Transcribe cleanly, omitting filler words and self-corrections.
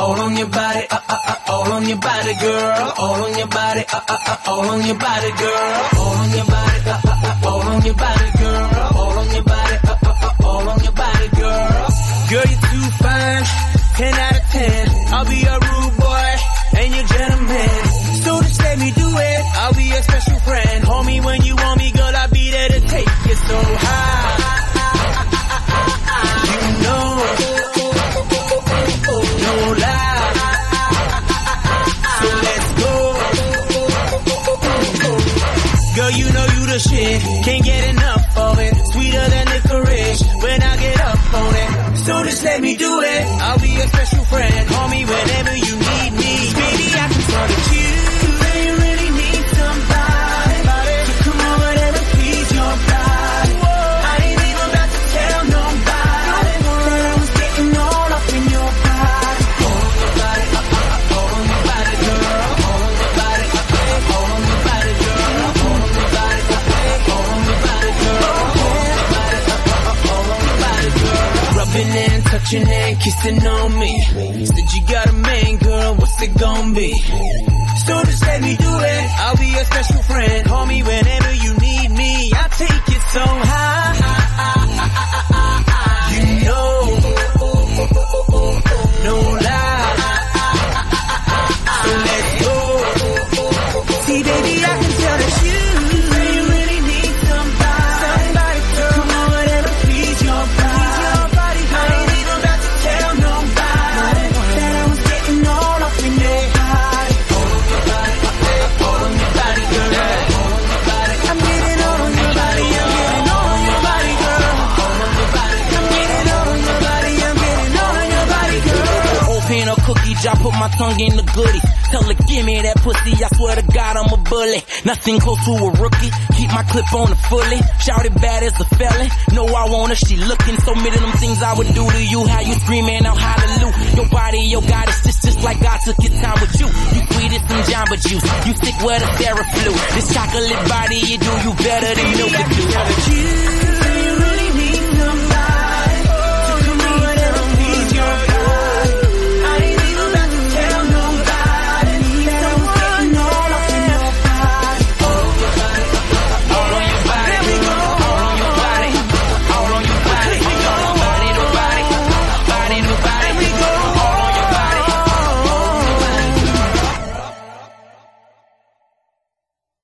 all on your body, all on your body, girl. All on your body, all on your body, girl. All on your body, all on your body, girl. All on your body, all on your body, girl. Girl, you're too fine, 10 out of 10. I'll be a rude boy and your gentleman. So just let me do it. I'll be your special friend. Homie, when you want me, girl, I'll be there to take you so high. You know, no lie. So let's go. Girl, you know you the shit. Can't get enough of it. Sweeter than licorice when I get up on it. So just let me do it. I'll be your special friend. Homie, whenever you need me. Baby, I can start at you. You really need somebody to come over there and please your body. I ain't even about to tell nobody that I was getting all up in your body. All on your body, all on your body, girl. All on your body, all on your body, girl. All on your body, all on your body, girl. All on your body, all on your body, girl. Rubbing and touching and kissing on me. Said you got a man, girl, what's it gonna be? So just let me do it. I'll be your special friend. Homie, whenever you need me, I'll take it so high. You know, no lie. So let's go. See, baby, I can tell that you really need somebody to come over there and please your body. I ain't even about to tell nobody that I was getting all up in your body. All on your body, all on your body, girl. All on your body, I'm getting all on your body. I'm getting all on your body, girl. All on your body, I'm getting all on your body. I'm getting all on your body, girl. Open a cookie jar, put my tongue in the goodie. Tell her, give me that pussy, I swear to God I'm a bully. Nothing close to a rookie, keep my clip on the fully. Shout it bad as a felon, know I want her, she looking. So many of them things I would do to you, how you screaming out hallelujah. Your body, your goddess, just like God took his time with you. You sweet as some Jamba Juice, you sick where the Sarah flew. This chocolate body you do, you better than milk it do. You